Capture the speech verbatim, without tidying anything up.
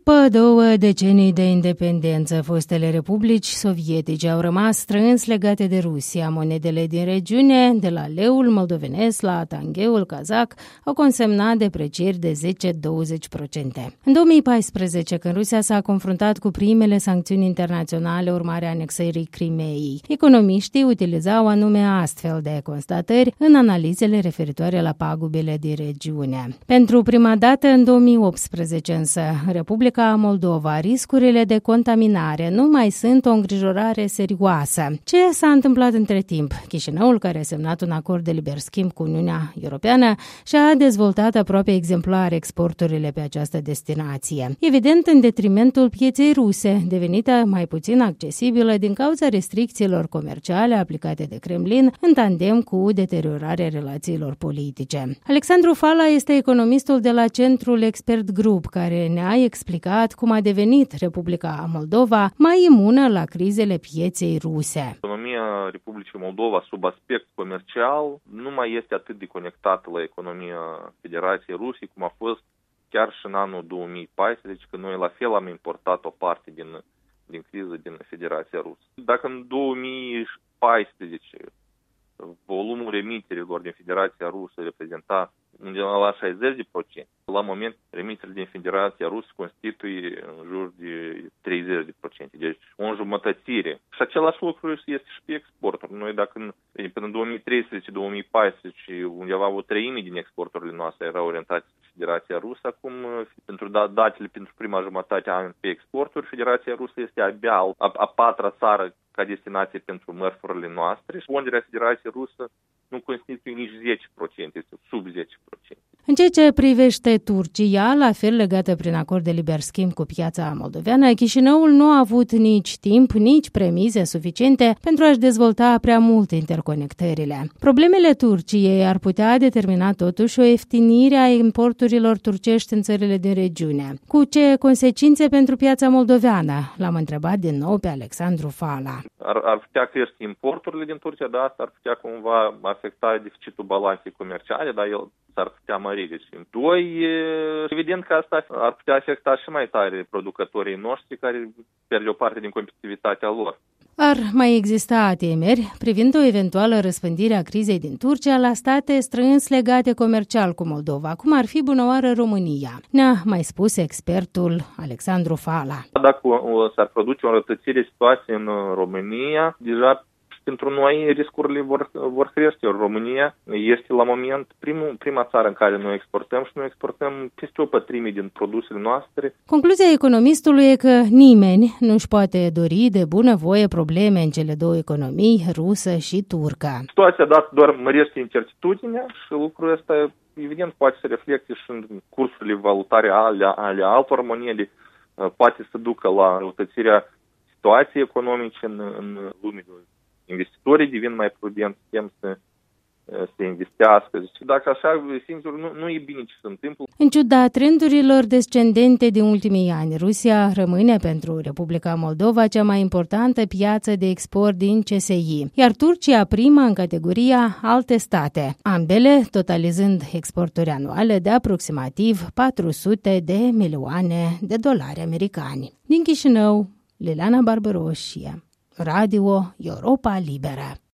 După două decenii de independență, fostele republici sovietice au rămas strâns legate de Rusia. Monedele din regiune, de la leul moldovenesc la tangheul kazak, au consemnat deprecieri de zece-douăzeci la sută. În două mii paisprezece, când Rusia s-a confruntat cu primele sancțiuni internaționale urmare a anexării Crimeei, economiștii utilizau anume astfel de constatări în analizele referitoare la pagubele din regiune. Pentru prima dată, în două mii optsprezece însă, Republica Moldova, riscurile de contaminare nu mai sunt o îngrijorare serioasă. Ce s-a întâmplat între timp? Chișinăul, care a semnat un acord de liber schimb cu Uniunea Europeană, și-a dezvoltat aproape exemplar exporturile pe această destinație. Evident, în detrimentul pieței ruse, devenită mai puțin accesibilă din cauza restricțiilor comerciale aplicate de Kremlin în tandem cu deteriorarea relațiilor politice. Alexandru Fala este economistul de la Centrul Expert Group, care ne-a explicat cum a devenit Republica Moldova mai imună la crizele pieței ruse. Economia Republicii Moldova, sub aspect comercial, nu mai este atât de conectată la economia Federației Rusiei, cum a fost chiar și în anul două mii paisprezece, când noi la fel am importat o parte din, din criză din Federația Rusă. Dacă în două mii paisprezece volumul remiterilor din Federația Rusă reprezenta undeva la șaizeci la sută, la moment remiterile din Federația Rusă constituie în jur de treizeci la sută, deci o înjumătățire. Și același lucru este și pe exporturi. Noi dacă până în două mii treisprezece două mii paisprezece undeva o treime din exporturile noastre erau orientate spre Federația Rusă, acum pentru datele pentru prima jumătate a anului pe exporturi, Federația Rusă este abia a, a patra țară ca destinație pentru mărfurile noastre și ponderea Federației Rusă nu constituie nici zece la sută, este sub zece la sută. În ceea ce privește Turcia, la fel legată prin acord de liber schimb cu piața moldoveană, Chișinăul nu a avut nici timp, nici premize suficiente pentru a-și dezvolta prea mult interconectările. Problemele Turciei ar putea determina totuși o ieftinire a importurilor turcești în țările din regiune. Cu ce consecințe pentru piața moldoveană? L-am întrebat din nou pe Alexandru Fala. Ar, ar putea crește importurile din Turcia, dar asta ar putea cumva afecta deficitul balanței comerciale, dar el s-ar putea mări. Deci, doi, evident că asta ar putea afecta și mai tare producătorii noștri care pierd o parte din competitivitatea lor. Ar mai exista temeri privind o eventuală răspândire a crizei din Turcia la state strâns legate comercial cu Moldova, cum ar fi bunăoară România. Ne-a mai spus expertul Alexandru Fala. Dacă s-ar produce o înrăutățire situației în România, deja pentru noi riscurile vor, vor crește. România este la moment primul, prima țară în care noi exportăm și noi exportăm peste o pătrime din produsele noastre. Concluzia economistului e că nimeni nu-și poate dori de bunăvoie probleme în cele două economii, rusă și turcă. Situația dată doar mărește incertitudinea și lucrul ăsta evident poate să reflecte și în cursurile valutare ale, ale altor monede, poate să ducă la răutățirea situației economice în, în lume. Investitorii devin mai prudenți, tem să, să investească. Deci, dacă așa, singur, nu, nu e bine ce se întâmplă. În ciuda trendurilor descendente din ultimii ani, Rusia rămâne pentru Republica Moldova cea mai importantă piață de export din C S I, iar Turcia prima în categoria alte state, ambele totalizând exporturi anuale de aproximativ patru sute de milioane de dolari americani. Din Chișinău, Liliana Barbaroșie, Radio Europa Liberă.